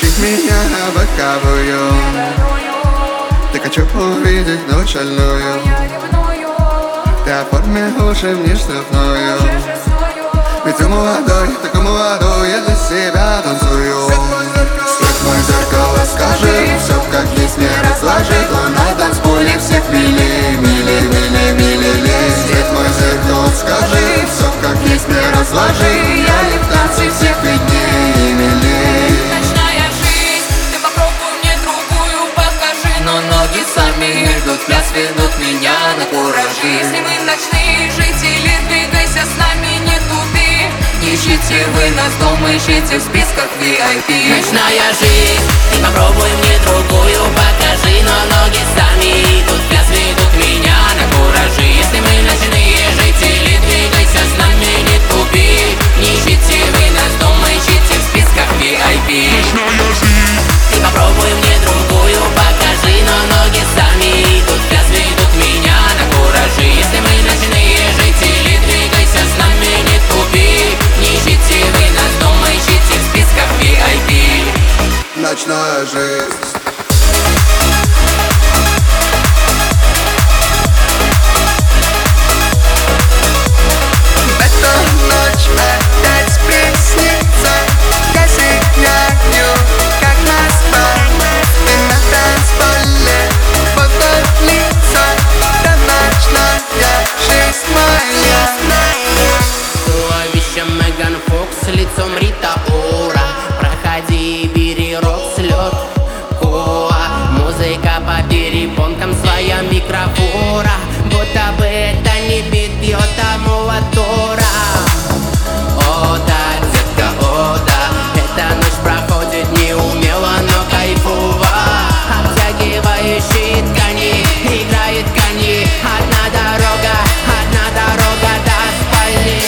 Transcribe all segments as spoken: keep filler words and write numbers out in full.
Потащить меня на боковую. Так хочу увидеть ночь шальную. Ты оформи уши мне штрафную. Ведь ты молодой, такой молодой, я для себя танцую. Свет мой зеркало, скажи, все как есть не разложи. То на танцполе всех мили, мили, мили, мили, мили. Свет мой зеркало, скажи, все как есть не разложи. Я не в танце всех виднее, мили. Ночная жизнь, ты попробуй мне другую покажи. Но ноги сами идут, в пляс ведут меня на куражи. Если мы ночные жители, двигайся с нами, не тупи. Не ищите вы нас дома, ищите в списках ви ай пи. Ночная жизнь, ты попробуй мне другую покажи. Но ноги сами идут, в пляс ведут меня на куражи. Если мы ночные жители, двигайся с нами, не тупи. Не ищите вы нас дома, ищите в списках ви ай пи. Ночная жизнь, ты попробуй мне другую покажи. Но ноги сами идут, в пляс ведут меня на куражи. Если мы ночные жители, двигайся с нами, не тупи. Не ищите вы нас дома, ищите в списках ви ай пи. ночная жизнь. Меган Фокс, лицом Рита Ора. Проходи, бери рок, слет, коа. Музыка по перепонкам, своя микрофора. Будто бы это не бит, бьет от мотора. О да, детка, о да. Эта ночь проходит неумело, но кайфово. Обтягивающие ткани, играет кони. Одна дорога, одна дорога до спальни.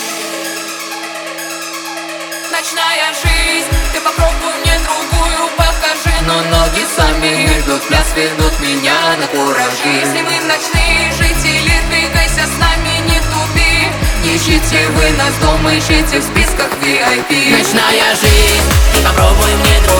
Ночная жизнь, ты попробуй мне другую покажи. Но ноги сами идут, в пляс ведут меня на куражи. Если мы ночные жители, двигайся с нами, не тупи. Не ищите вы нас дома, ищите в списках ви ай пи. Ночная жизнь, ты попробуй мне другую